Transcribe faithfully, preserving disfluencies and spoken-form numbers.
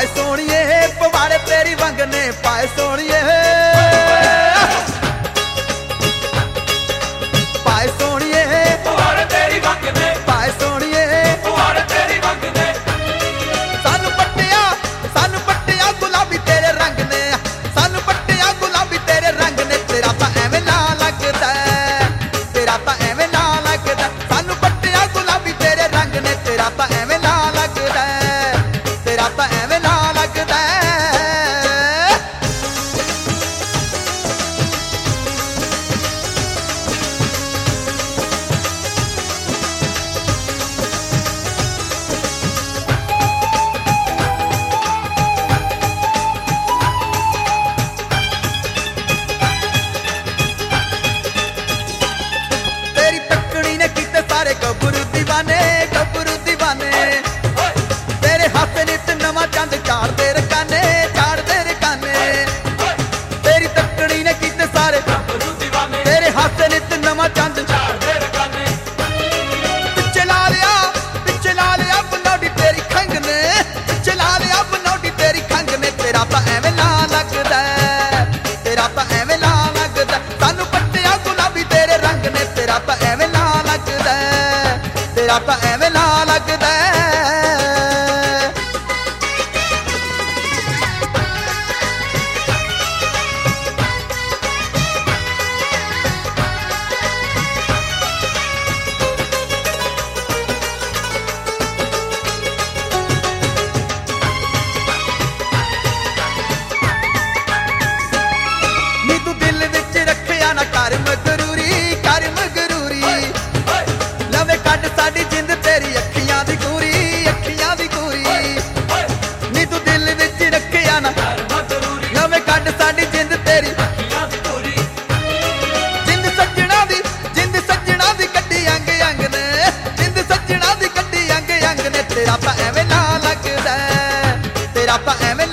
पाए सोनिए पवाड़े तेरी वंग ने पाए सोनिए पाए सोनिए पवाड़े तेरी वंग ने पाए सोनिए पवाड़े तेरी वंग ने सानू पट्टिया सानू पट्टिया गुलाबी तेरे रंग ने सानू पट्टिया गुलाबी तेरे रंग ने तेरा तां एवें ना लगदा तेरा तां एवें ना लगदा सानू पट्टिया गुलाबी तेरे रंग ने तेरा तां एवें ना लगदा तेरा तां एवें ना लगदा तेरी तकड़ी ने कीते सारे गबरू दीवाने गबरू दीवाने तेरे हाथ नित नवा चंद चाड़दे रकाने चाड़दे रकाने तेरी तकड़ी ने कीते सारे गबरू दीवाने तेरे हाथ नित नवा चंद चाड़दे रकाने पिछे ला लिया पिछे ला लिया बनौटी तेरी खंग ने पिछे ला लिया बनौटी तेरी खंग ने तेरा तां एवें ना लगदा तेरा तां एवें ना लगदा सानू पट्टिया गुलाबी तेरे रंग ने तेरा तां एवें ना लगदा तेरा तां एवें ना लगदा नी तू दिल विच रखिया ना कर मगरूरी कर मगरूरी लवे कट साडी जिंद तेरी अखियां दी कूरी अखियां दी कूरी नी तू दिल विच रखिया ना जरूरी लवे कट साडी जिंद तेरी अखियां दी तोरी जिंद सज्जणा दी जिंद सज्जणा दी कड्डी अंग अंग ने जिंद सज्जणा दी कड्डी अंग अंग ने तेरा तां एवें ना लगदा तेरा तां एवें